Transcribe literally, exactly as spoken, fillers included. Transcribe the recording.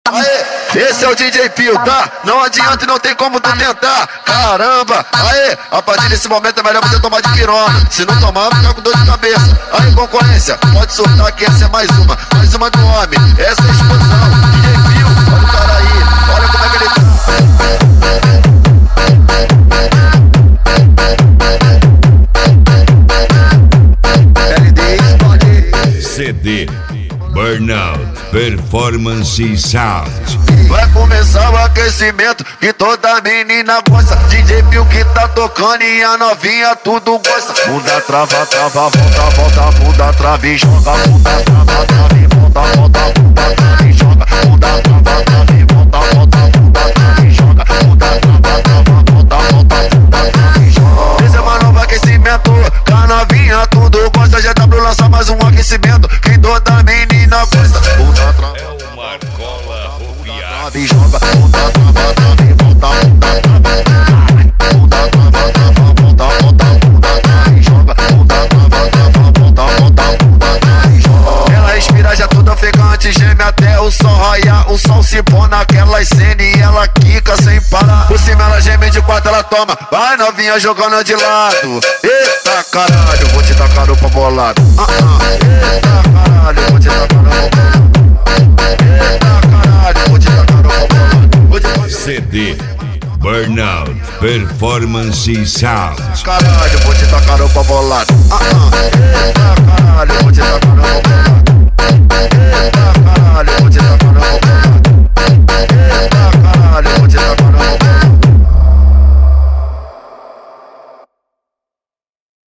Aê, esse é o D J Pio, tá? Não adianta e não tem como tu tentar. Caramba, aê, a partir desse momento é melhor você tomar de pirona. Se não tomar, vai ficar com dor de cabeça. Aí, concorrência, pode soltar que essa é mais uma. Mais uma do homem, essa é a explosão. D J Pio, olha o cara aí, olha como é que ele tá. C D Burnout Performance Sound. Vai começar o aquecimento que toda menina gosta. D J Pio que tá tocando e a novinha tudo gosta. Bunda trava, trava, volta, volta, bunda trava e joga. Bunda trava, trava e volta, volta, bunda trava e joga. Bunda trava, trava e volta, volta, bunda trava e joga. Bunda trava, trava, volta, volta, bunda trava e joga. Esse é mais novo aquecimento, que a novinha tudo gosta. G W lança mais um aquecimento que toda menina gosta. Bunda trava, é o Marcola Roviar. e joga, bunda trava, trava e volta, bunda trava, bunda trava, trava, volta, volta, bunda trava e joga, bunda trava, trava, volta, volta, bunda trava e joga. Ela respira já tudo ofegante, geme até o sol raiar, o sol se põe naquelas cenas e ela quica sem parar. Por cima ela geme, de quatro ela toma, vai novinha jogando de lado. Eita caralho, vou te tacar o pau bolado. Uh -uh. Eita caralho, vou te tacar o pau bolado. Eita caralho, vou te tacar o pau bolado. C D Burnout Performance Sound. Caralho, vou te tacar o pau bolado. Uh -uh.